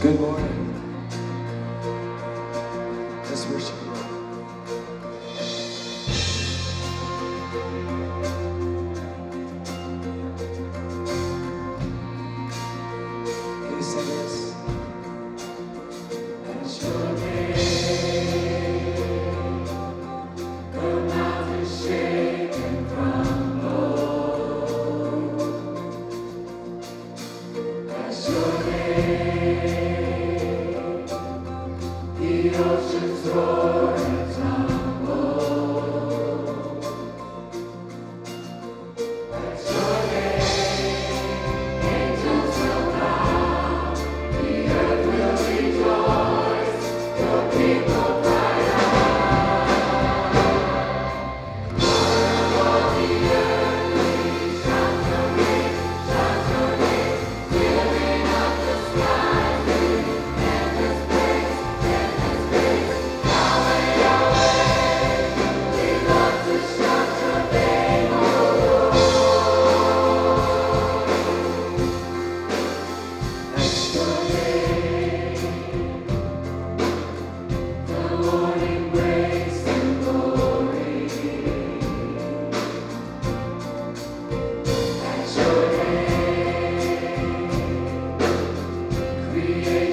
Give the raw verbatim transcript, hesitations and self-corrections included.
Good morning. Let's worship you. Can you sing this? As your name, the mountains shake and crumble. As your name, the oceans roar and tumble. At your name, angels will bow, the earth will rejoice, your people cry out. Out of all the earth we shout your name, shout your name, filling up the sky with endless praise, endless praise. Yahweh, Yahweh, we love to shout your name, O Lord. At your name, the morning breaks in glory. At your name, creation